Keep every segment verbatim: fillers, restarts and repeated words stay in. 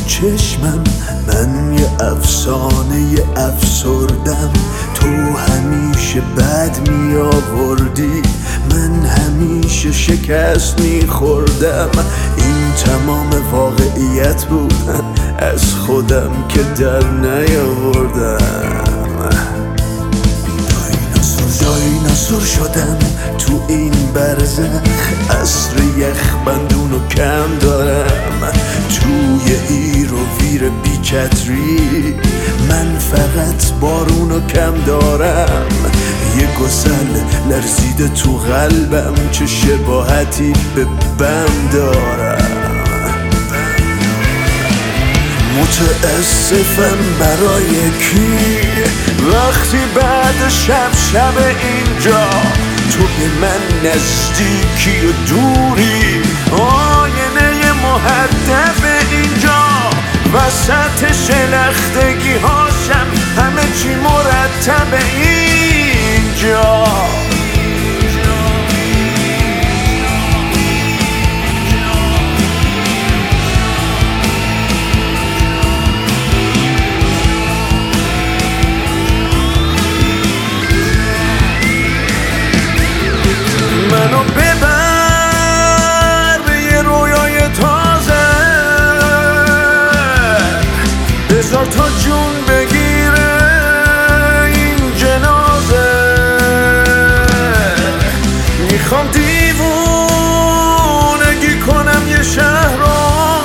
چشمم من یه افسانه یه افسردم. تو همیشه بد می آوردی، من همیشه شکست می خوردم. این تمام واقعیت بود، از خودم که در نیاوردم. دایناسور شدم تو این برزخ، عصر یخ بندونو کم دارم. توی هیر و ویر بیچتری من فقط بارونو کم دارم. یه گسل لرزیده تو قلبم، چه شباهتی به بم دارم. متاسفم برای کی وقتی بعد شب شب اینجا تو به من نزدیکی و دوری. آینه محدب اینجا وسط شلختگی هاشم، همه چی مرتب اینجا. منو ببر به یه رویای تازه، بذار تا جون بگیره این جنازه. میخوام دیوونگی کنم یه شهر رو،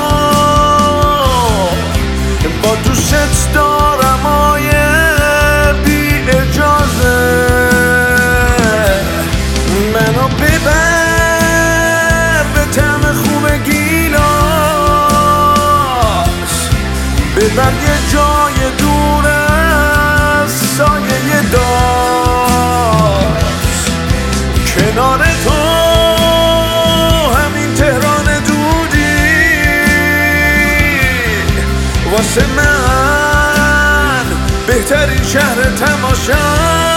با دوست دارم آیه بی اجازه. منو ببر به طعم خوب گیلاس، ببر یه جای دور از سایه داست. کنار تو همین تهران دودی واسه من بهترین شهر تماشا.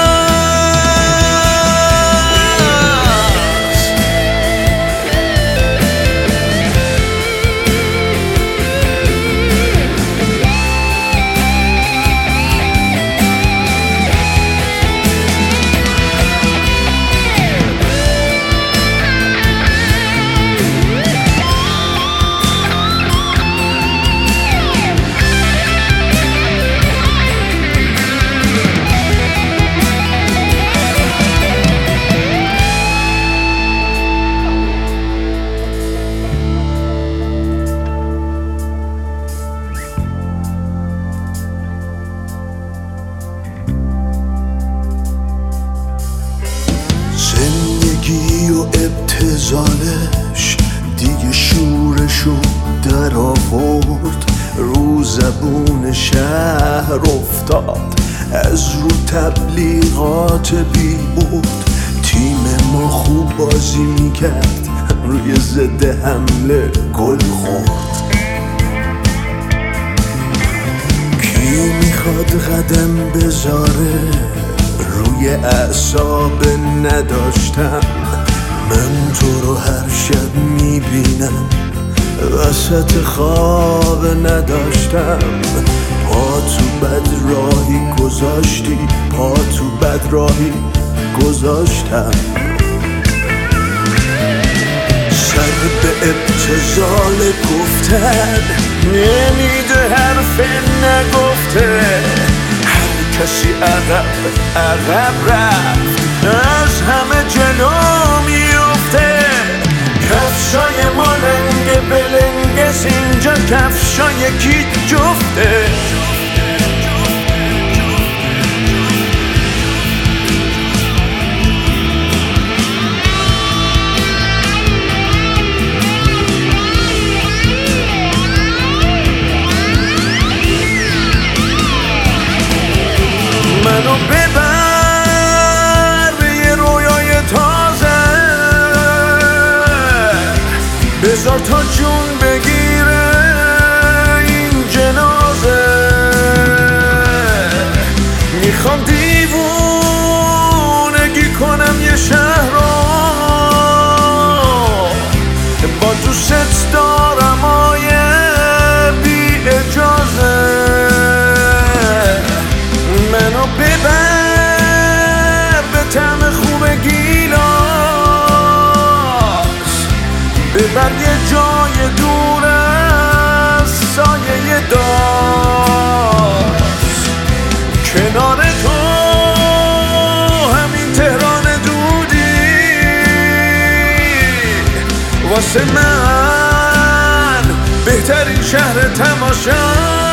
زندگی و ابتذالش دیگه شورشو در آورد، رو زبون شهر افتاد، از رو تبلیغات بی بود. تیم ما خوب بازی میکرد، روی ضد حمله گل خورد. کی میخواد قدم بذاره روی اعصاب نداشتم. من تو رو هر شب میبینم، وسط خواب نداشتم. پا تو بد راهی گذاشتی، پا تو بد راهی گذاشتم. سر به ابتذال گفتن نمیده، حرف نگفته. کسی عقب عقب رفت، از همه جلو میفته. کفشای ما لنگ بلنگس، اینجا کفشای کی جفته. منو ببر به یه رویای تازه، بذار تا جون بگیره این جنازه. میخوام دیوونگی کنم یه شهر رو، با دوست دارم آیه بی منو ببر به طعم خوب گیلاس، ببر یه جای دور از سایه داس، کنار تو همین تهران دودی واسه من بهترین شهر تماشا.